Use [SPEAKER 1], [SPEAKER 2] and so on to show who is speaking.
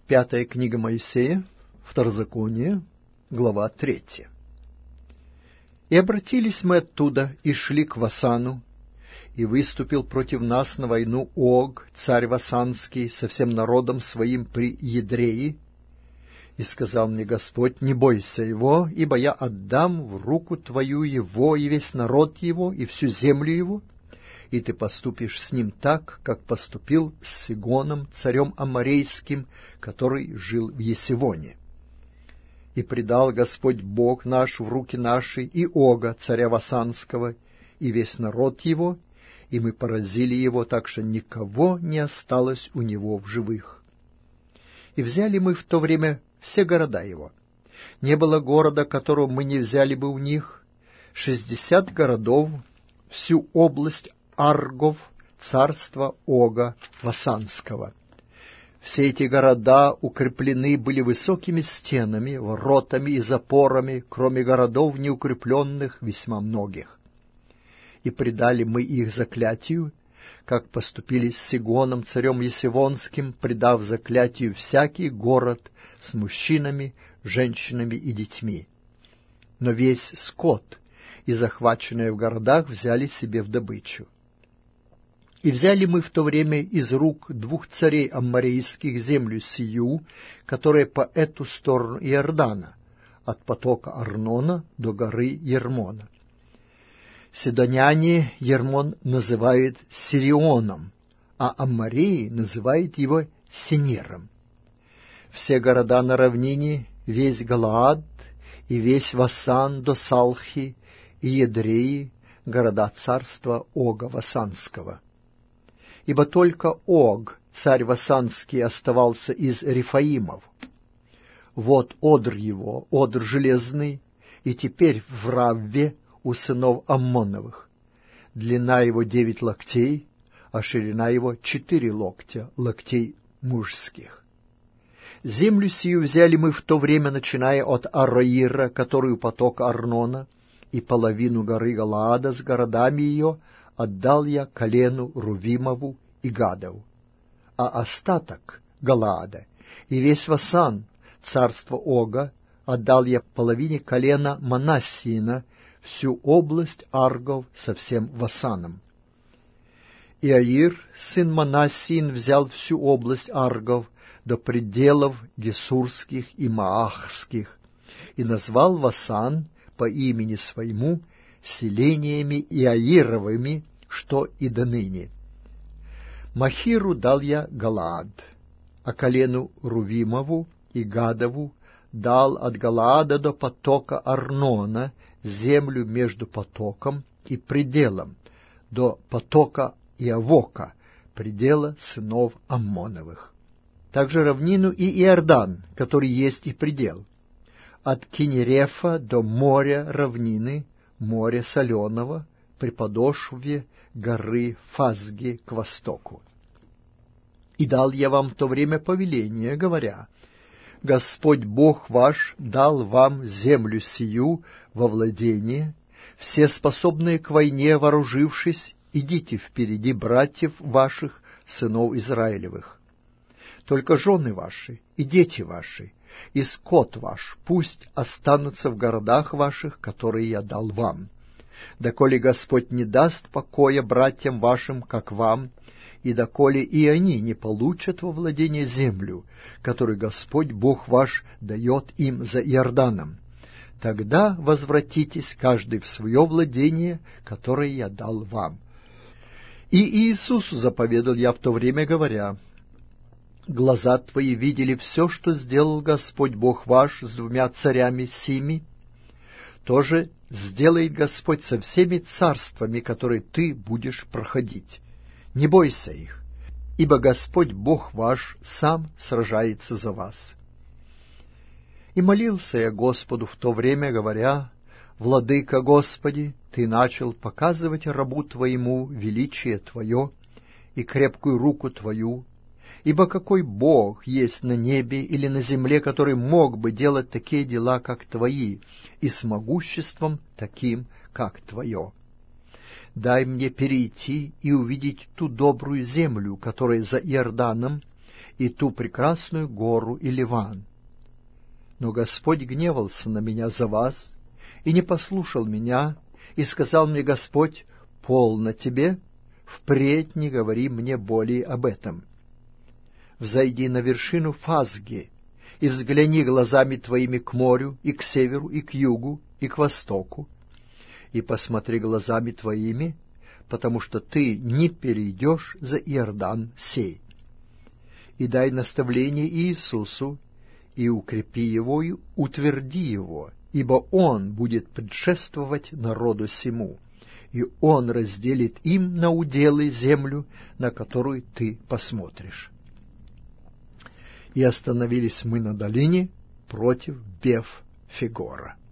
[SPEAKER 1] Пятая книга Моисея, Второзаконие, глава 3. «И обратились мы оттуда, и шли к Васану, и выступил против нас на войну Ог, царь Васанский, со всем народом своим при Едрее. И сказал мне Господь: не бойся его, ибо я отдам в руку твою его, и весь народ его, и всю землю его, и ты поступишь с ним так, как поступил с Сигоном, царем Аморейским, который жил в Есивоне. И предал Господь Бог наш в руки наши и Ога, царя Васанского, и весь народ его, и мы поразили его, так что никого не осталось у него в живых. И взяли мы в то время все города его. Не было города, которого мы не взяли бы у них. 60 городов, всю область Аргов, царства Ога Васанского. Все эти города укреплены были высокими стенами, воротами и запорами, кроме городов неукрепленных весьма многих. И предали мы их заклятию, как поступили с Сигоном, царем Есивонским, предав заклятию всякий город с мужчинами, женщинами и детьми. Но весь скот и захваченное в городах взяли себе в добычу. И взяли мы в то время из рук 2 царей амморейских землю сию, которая по эту сторону Иордана, от потока Арнона до горы Ермона. Сидоняне Ермон называют Сирионом, а аммореи называют его Сенером. Все города на равнине, весь Галаад и весь Васан до Салхи и Едреи, города царства Ога Васанского. Ибо только Ог, царь Васанский, оставался из Рефаимов. Вот одр его, одр железный, и теперь в Равве у сынов Аммоновых. Длина его 9 локтей, а ширина его 4 локтя, локтей мужских. Землю сию взяли мы в то время, начиная от Ароира, который у потока Арнона, и половину горы Галаада с городами ее отдал я колену Рувимову и Гадову, а остаток Галаада и весь Васан, царство Ога, отдал я половине колена Манассиина, всю область Аргов со всем Васаном. И Аир, сын Манассиин, взял всю область Аргов до пределов Гесурских и Маахских, и назвал Васан по имени своему селениями Иаировыми, что и до ныне. Махиру дал я Галаад, а колену Рувимову и Гадову дал от Галаада до потока Арнона землю между потоком и пределом, до потока Иавока, предела сынов Аммоновых. Также равнину и Иордан, который есть и предел, от Кинерефа до моря равнины, моря соленого, при подошве горы Фазги к востоку. И дал я вам в то время повеление, говоря: Господь Бог ваш дал вам землю сию во владение, все способные к войне вооружившись, идите впереди братьев ваших, сынов Израилевых. Только жены ваши и дети ваши, и скот ваш пусть останутся в городах ваших, которые я дал вам. Доколе Господь не даст покоя братьям вашим, как вам, и доколе и они не получат во владение землю, которую Господь Бог ваш дает им за Иорданом, тогда возвратитесь каждый в свое владение, которое я дал вам. И Иисусу заповедал я в то время, говоря: глаза твои видели все, что сделал Господь Бог ваш с 2 царями сими, тоже сделает Господь со всеми царствами, которые ты будешь проходить. Не бойся их, ибо Господь Бог ваш сам сражается за вас. И молился я Господу в то время, говоря: Владыка Господи, Ты начал показывать рабу Твоему величие Твое и крепкую руку Твою, ибо какой Бог есть на небе или на земле, который мог бы делать такие дела, как Твои, и с могуществом таким, как Твое? Дай мне перейти и увидеть ту добрую землю, которая за Иорданом, и ту прекрасную гору и Ливан. Но Господь гневался на меня за вас и не послушал меня, и сказал мне Господь: полно тебе, впредь не говори мне более об этом. Взойди на вершину Фазги и взгляни глазами твоими к морю, и к северу, и к югу, и к востоку, и посмотри глазами твоими, потому что ты не перейдешь за Иордан сей. И дай наставление Иисусу, и укрепи его, и утверди его, ибо он будет предшествовать народу сему, и он разделит им на уделы землю, на которую ты посмотришь. И остановились мы на долине против Беф-Фегора.